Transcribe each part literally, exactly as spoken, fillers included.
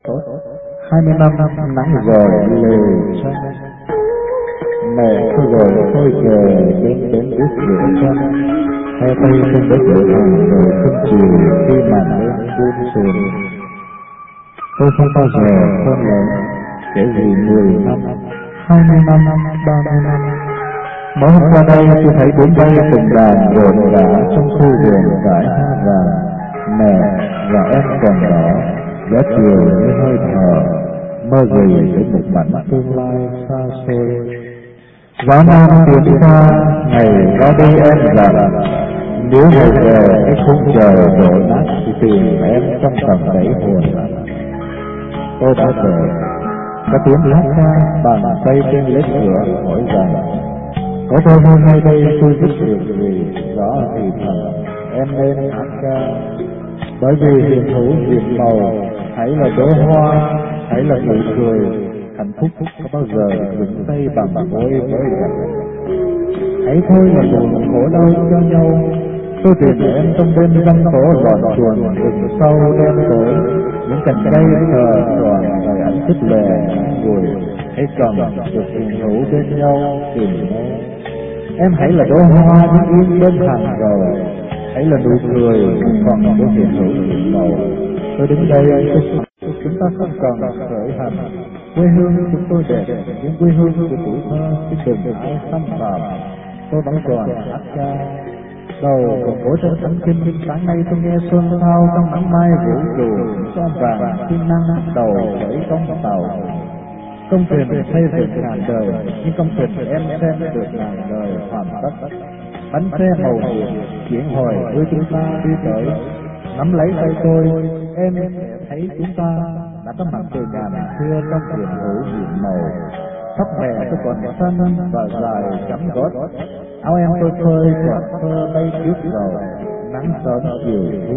Hai mươi năm nắng rồi lều trăng, mẹ tôi rồi tôi về đến đến biết rửa chân, theo tay trên đất lửa hàng rồi không chiều khi màn đêm buông xuồng. Tôi không bao giờ hơn lớn kể vì mười năm, hai mươi năm, ba mươi năm. Mới hôm qua đây tôi thấy bốn bay từng đàn rộn rã trong khu vườn rải hoa vàng. Mẹ và em còn đó, giá chiều như hơi thở, mơ gì đến một mảnh tương lai xa xôi. Gió nam tiến xa, ngày đó đây em rằng, nếu ngày về cái khung trời đổ nát thì tìm em trong tầng đáy hồn. Tôi đã về, có tiếng hát ca bàn tay trên lết cửa hỏi rằng, có tôi hôm nay đây tôi rất được vì rõ thì thầm em nên hát ca. Bởi vì hiền hữu hiền màu, hãy là đóa hoa, hãy là nụ cười, hạnh phúc có bao giờ vững tay bằng môi mới gặp. Hãy thôi là buồn khổ đau cho nhau, tôi tìm em trong đêm răng khổ loạn chuồn rừng sâu đen tối, những cành cây thờ tròn đời ảnh tích lệ ngùi. Hãy cần được hiền hữu bên nhau tìm nhau. Em hãy là đóa hoa đứng yên bên hàng rồi, hãy là nụ cười còn có hiền hữu hiền màu. Tôi đứng đây tôi chúng ta không cần khởi hành. Quê hương chúng tôi đẹp, nhưng quê hương của tuổi thơ chứ đừng ai xâm phạm. Tôi vẫn còn hát ca. Đầu còn cổ trên thánh kinh, sáng nay tôi nghe xuân thao trong nắng mai vũ trụ, son vàng kim năng đầu khởi công tàu. Công trình xây dựng ngàn đời, nhưng công trình em xem được ngàn đời hoàn tất. Bánh xe màu nhiệm chuyển hồi đưa chúng ta đi tới. Nắm lấy tay tôi, em sẽ thấy chúng ta đã có mặt từ ngàn xưa trong hiền hữu hiền màu. Tóc mẹ tôi còn xanh và dài chấm gót, áo em tôi phơi còn thơ bay trước rồi, nắng sớm chiều thu.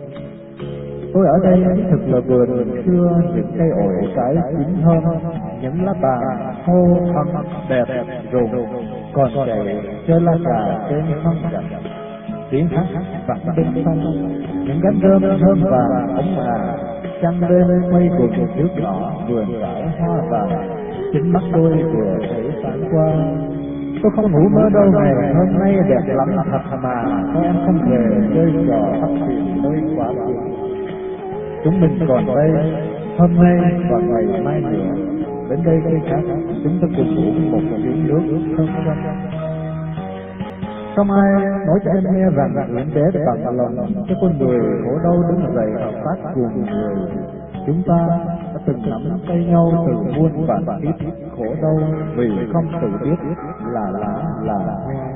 Tôi ở đây thực là vườn xưa, những cây ổi trái chín thơm, những lá vàng khô thắm đẹp rụng, còn chạy chơi lá cà trên sông rạch. Tiếng hát vẳng bên sông, những cánh rơm thơm vàng ống hà, trăng đêm mây cuộn trước đỏ vườn rải hoa vàng. Chính mắt tôi vừa thấy sáng qua, tôi không ngủ mơ đâu ngày hôm nay đẹp lắm thật mà, sao em không về chơi trò bắt tìm nơi quá khứ. Chúng mình còn đây, hôm nay và ngày mai nữa, đến đây khi khác chúng ta cùng uống một chén nước thơm ngon. Không ai nói cho em nghe rằng những bé bằng lòng cho con người khổ đau đứng dậy hợp tác cùng người. Chúng ta đã từng nắm tay nhau từ muôn vạn kiếp khổ đau vì không tự biết là lá là hoa.